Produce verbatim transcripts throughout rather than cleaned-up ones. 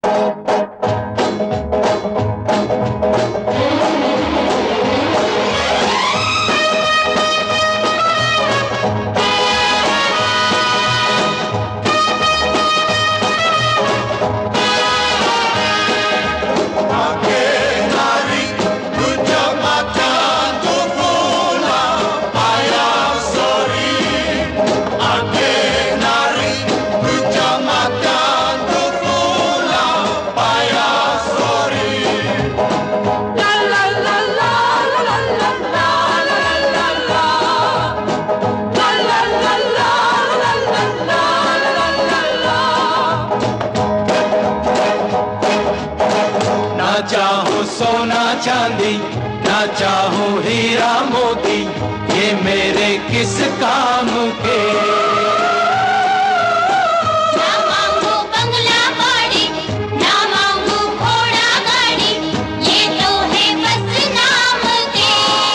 चाहूं सोना चांदी, ना चाहूं हीरा मोती, ये मेरे किस काम के। ना मांगू बंगला बाड़ी, ना मांगू घोड़ा गाड़ी, ये तो है बस नाम के।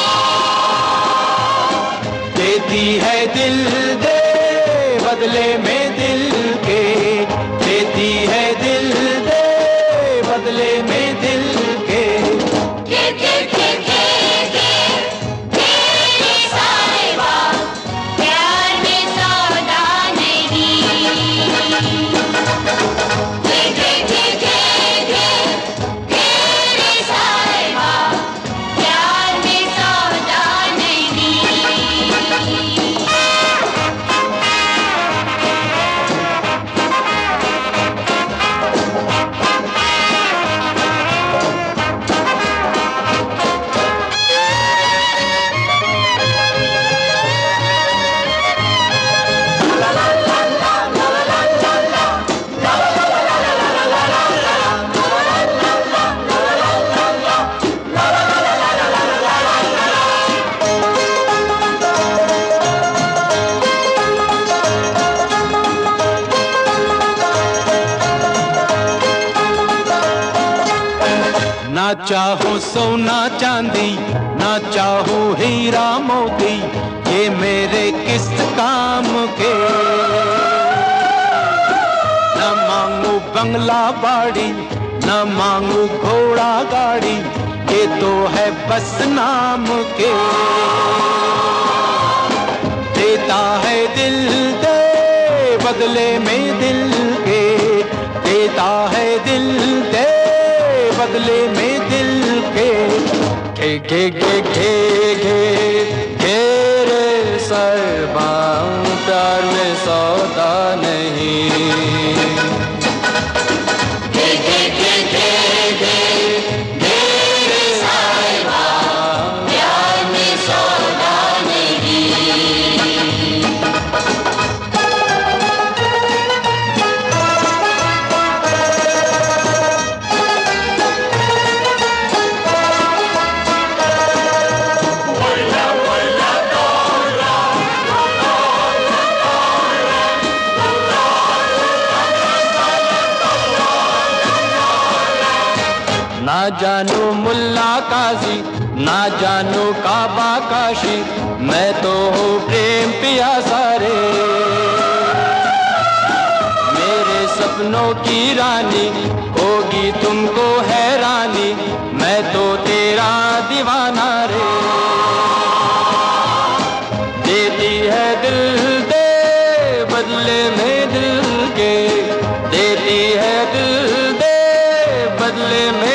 देती है दिल दे बदले में दिल के, देती है दिल दे बदले में दिल के। के के के के के तेरे साहिबा प्यार में सौदा नहीं। के के के के के तेरे साहिबा प्यार में सौदा नहीं। ना चाहूं सोना चांदी, ना चाहूं हीरा मोती, ये मेरे किस काम के। न मांगू बंगला बाड़ी, न मांगू घोड़ा गाड़ी, ये तो है बस नाम के। देता है दिल दे बदले में दिल के, देता है दिल दे बदले में दिल के। के के के के के तेरे सरबा प्यार में सौदा नहीं। के के के के के तेरे साहिबा प्यार में सौदा नहीं। ना जानू मुल्ला काजी, ना जानू काबा काशी, मैं तो हूँ प्रेम पिया सारे। मेरे सपनों की रानी होगी तुमको हैरानी, मैं तो तेरा दीवाना रे। देती है दिल दे बदले में दिल के, देती है दिल दे बदले में